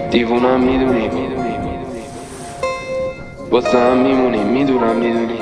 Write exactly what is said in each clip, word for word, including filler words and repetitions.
دیوونم میدونی واسه هم میمونی میدونم میدونی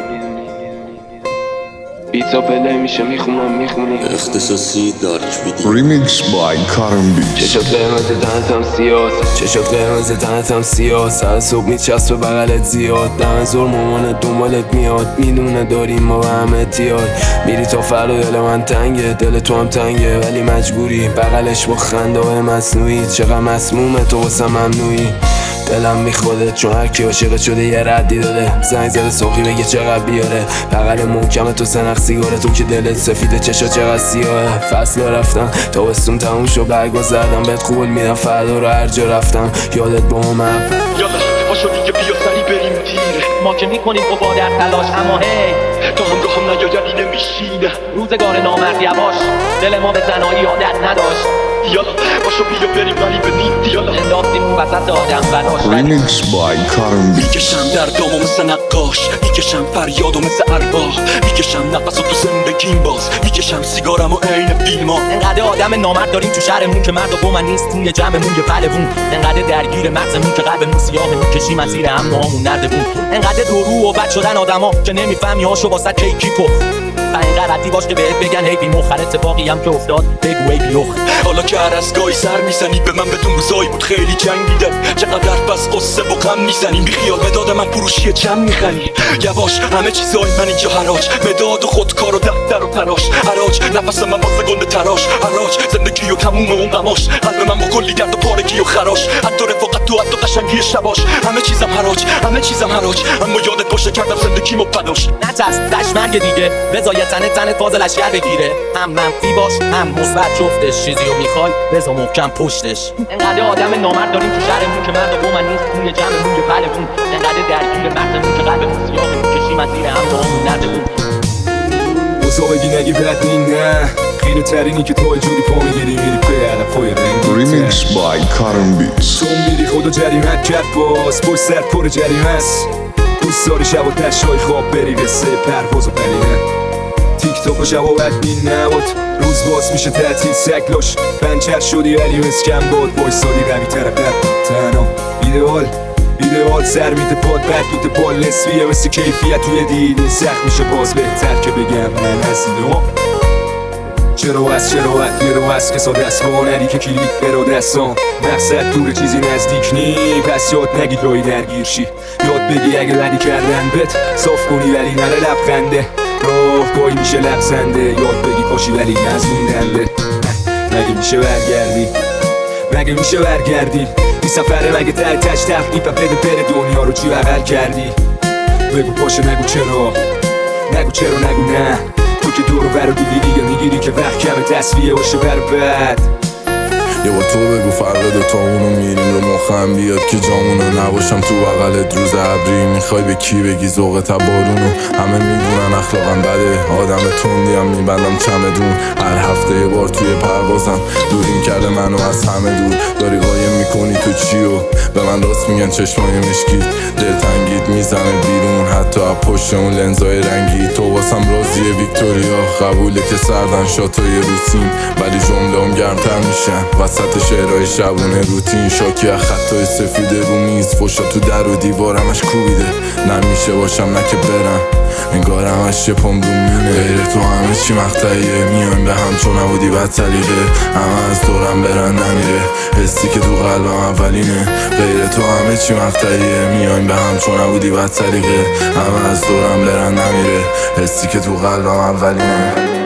بیتا پلی میشه میخونم میخونی اختصاصی دارک ویدیو Remix by Karim Beats. چشات قرمز تنتم سیاست چشات قرمز تنتم سیاست از صبح میچسب به بغلت زیاد دم زور مامانت دنبالت میاد میدونه داریم ما به هم اتیاد میری تا فردا دل من تنگه دل تو هم تنگه ولی مجبوری بغلش با خنده های مصنوعی چقدر مسمومه تو واسه ممنوعی دلم میخوده چون هر کی عاشقت شده یه ردی داده زنگ زده ساقی بگه چقدر بیاره بغل محکمه تو سنخ سیگاره تو که دلت سفیده چشا چقدر سیاهه فصل رفتم تابستون تموم شد برگا زدم بهت قول میدم فردا رو هر جا رفتم یادت با همم یالا پاشو دیگه بیا سری بریم تیره ما که میکنیم تو با در تلاش اما هی تا همراهم نیایدی نمیشینه روزگار نامرد یواش دل ما به زنایی عادت نداشت یالا پاشو بیا بریم ولی به نید یالا انداختیم وسط آدم بناش Remix by Karim Beats. میکشم دردامو مثل نقاش میکشم فریادو مثل ارباح میکشم نفسو تو زندگیم باز میکشم سیگارمو عین فیلما انقدر آدم نامرد داریم تو شهرمون که مرد و با من نیست توی جمعمون یه پلوون انقدر درگیر مغزمون که قلبمون سیاهمون کشیم از زیر هم نامون نردمون انقدر دورو و بد شدن آدما که نمیفهمی هاشو واسه کیکی پخ و اینقدر ردی باش که بهت بگن هی بی مخر اتفاقی هم که افتاد بگو ای بیخ حالا که هر از گاهی سر میزنی به من بدون روزایی بود خیلی جنگیده چقدر پس قصه و غم میزنیم بیخیال مداد من فروشی چم میخنی یواش همه چیزای من اینجا حراج مداد و خودکار و دفتر و تراش حراج نفس من واسه گنده تراش حراج زندگی و تموم اون غماش قلب من با کلی درد و پارگی و خراش حتی رفاقت تو حتی قشنگی شباش همه چیزم حراج همه چیزم حراج اما یادت باشه کردم زندگیمو پداش نترس دشمرگ دیگه بذار یه تنه تنت فاز لشگر بگیره هم منفی باش هم مثبت جفتش چیزی رو میخوای بذار محکم پشتش انقدر آدم نامرد داریم تو شهرمون که مرد و من نیست توی جمعمون یه پلوون انقدر درگیر مغزمون که قلبمون سیاهمون کشیم از زیر هم نامون نردمون اوزا بگی نگی بد نی نه خیره ترینی که تو جوری پا میگیری میری به علفای رنگی Remix by Karim Beats. تو میری خدا جریمت کرد باز پشت سر پر جریمه است دوست داری شب و تشای خواب بری قصه پرواز و پرینه تیک توک و شب و بد بین نبود روز باز میشه تعطیل سکلاش پنچر شدی ولی مسکم بود وایسادی قوی تر قد تنها ایدئال ایدئال سر میده پاد بد دوت پال نسبیه مثل کیفیت توی دیده سخت میشه باز بهتر که بگم من از ایدئال چرا از چرا از چرا از کسا دست با نری که کلیک برا دستان مقصد دور چیزی نزدیک نی پس یاد نگید رای درگیر شی یاد بگی اگه بدی کردن بت صاف کنی ولی نره لبخنده راه گاهی میشه لبزنده یاد بگی پاشی ولی نزوندنده مگه میشه برگردی مگه میشه برگردی این سفره مگه ته تش تخلیفه بده بره دنیا رو چی بغل کردی بگو پاشه نگو چرا نگو چرا نگو نه تو که دورو برو دیدی دیگه میگیری که وقت کمه تصفیه باشه بر بد یه بار تو بگو فرقد تا اونو میریم رو مخم بیاد که جامونو نباشم تو بغلت روز عبری میخوای به کی بگی ذوق تبارونو همه میدونن اخلاقم بده آدم تندیم میبندم چمدون هر هفته یه بار توی پروازم دوریم کرده منو از همه دور داری قایم میکنی تو چیو به من راست میگن چشمای مشکی دلتنگیت میزنه بیرون حتی از پشت اون لنزای رنگی تو واسم رازیه ویکتوریا قبوله که سردن شاتای روتین ولی جمله هم گرمتر میشن وسط شعرهای شبونه روتین شاکی از خطای سفید رو میز فشا تو در و دیوارمش کوبیده نمیشه باشم نه که برم انگار همش یه پام رو مینه غیر تو همه چی مقطعیه میایم به هم چون نبودی بد سلیقه همه از دورم برن نمیره حسی که تو قلبم اولینه غیر تو همه چی مقطعیه میایم به هم چون نبودی بد سلیقه همه از دورم برن نمیره حسی که تو قلبم اولینه